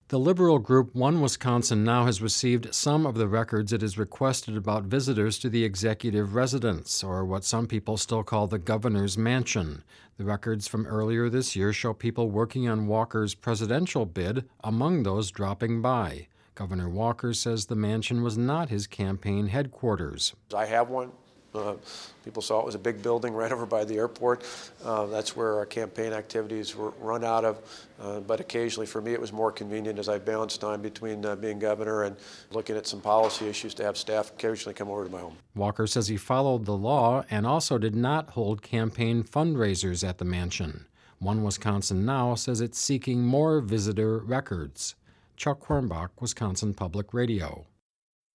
The liberal group One Wisconsin Now has received some of the records it has requested about visitors to the executive residence, or what some people still call the governor's mansion. The records from earlier this year show people working on Walker's presidential bid among those dropping by. Governor Walker says the mansion was not his campaign headquarters. I have one. People saw it was a big building right over by the airport. That's where our campaign activities were run out of. But occasionally for me it was more convenient as I balanced time between being governor and looking at some policy issues to have staff occasionally come over to my home. Walker says he followed the law and also did not hold campaign fundraisers at the mansion. One Wisconsin Now says it's seeking more visitor records. Chuck Hornbach, Wisconsin Public Radio.